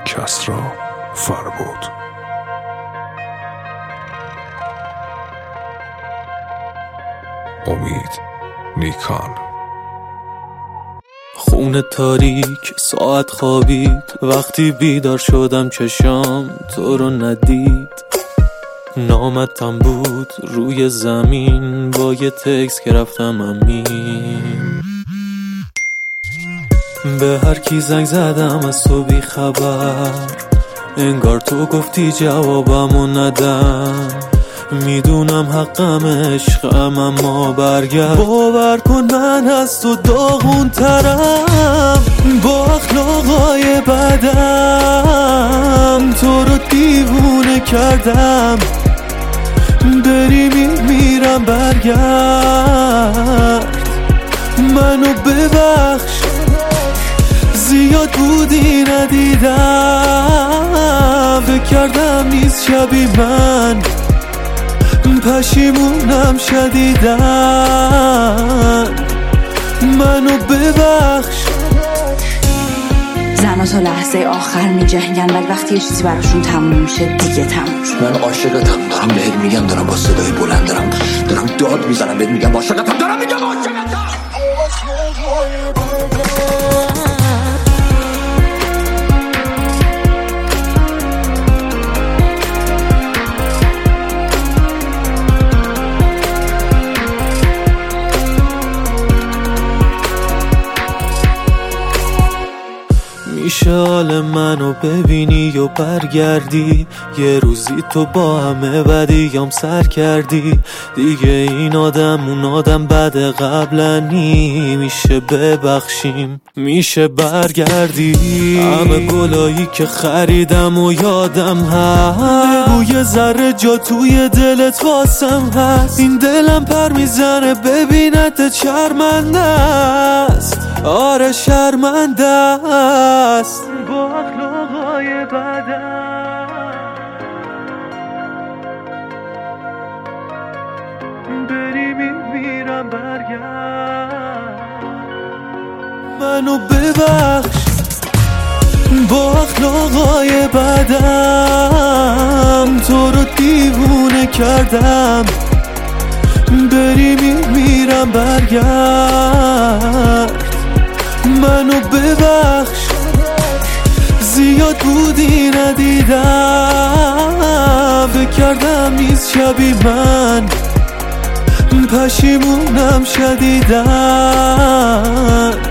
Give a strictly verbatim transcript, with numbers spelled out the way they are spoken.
کسری فربود. امید نیکان. خونه تاریک ساعت خوابید، وقتی بیدار شدم چشام تو رو ندید. نامتم بود روی زمین با یه تکس که رفتم امین. به هر کی زنگ زدم از تو بی خبر، انگار تو گفتی جوابمو ندم. میدونم حقم عشقم اما برگرد. باور کن من از تو داغون ترم، با اخلاقای بدم تو رو دیوونه کردم. بری میمیرم برگرد، منو ببخش زیاد بودی ندیدم. فکر کردم نیست شبی من، پشیمونم شدیدن. منو ببخش. زنها تا لحظه آخر می جنگن، ولی وقتی یه چیزی براشون تموم میشه دیگه تموم شد. من عاشقتم، دارم بهت میگم، دارم با صدای بلند دارم دارم داد میزنم بهت میگم عاشقتم، دارم میگم عاشقتم. میشه حال منو ببینی و برگردی، یه روزی تو با همه بدیام سر کردی. دیگه این آدم اون آدم بد قبلنی، میشه ببخشیم، میشه برگردی. همه گلایی که خریدم و یادم هست، بگو یه ذره جا توی دلت واسم هست. این دلم پر میزنه ببینت شرمنده است، آره شرمنده است. با اخلاقای بدم بری میمیرم برگرد. منو ببخش، با اخلاقای بدم تو رو دیوونه کردم. بری میمیرم برگرد. منو ببخش زیاد بودی ندیدم. فکر کردم نیست شبی من، پشیمونم شدیدن.